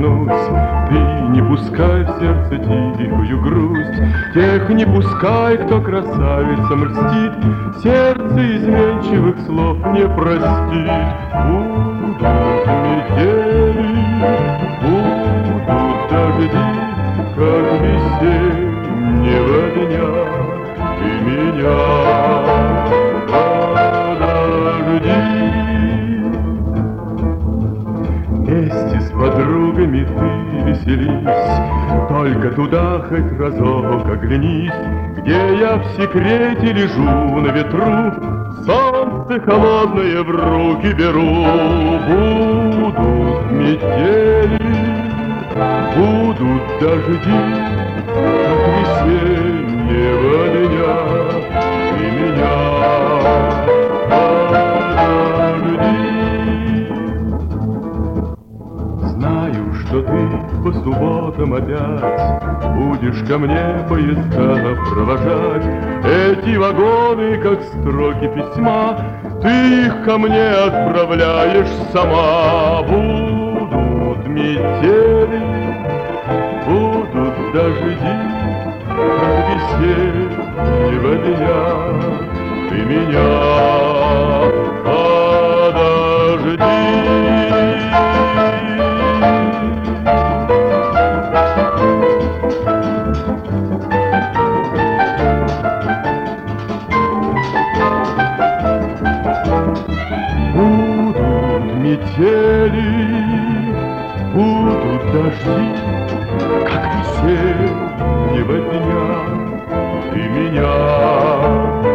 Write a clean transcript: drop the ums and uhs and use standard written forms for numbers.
вернусь. Ты не пускай в сердце тихую грусть, тех не пускай, кто красавицам льстит, сердце изменчивых слов не простит. Будут метели, будут дожди, как весеннего дня ты меня подожди. Вместе с подругами ты веселись, только туда хоть разок оглянись, где я в секрете лежу на ветру, солнце холодное в руки беру. Будут метели, будут дожди, как весеннего дня ты меня подожди. Знаю, что ты по субботам опять будешь ко мне поезда провожать. Эти вагоны, как строки письма, ты их ко мне отправляешь сама. Будут метели, будут дожди, как весеннего дня ты меня подожди. Будут метели, будут дожди, как весеннего дня ты меня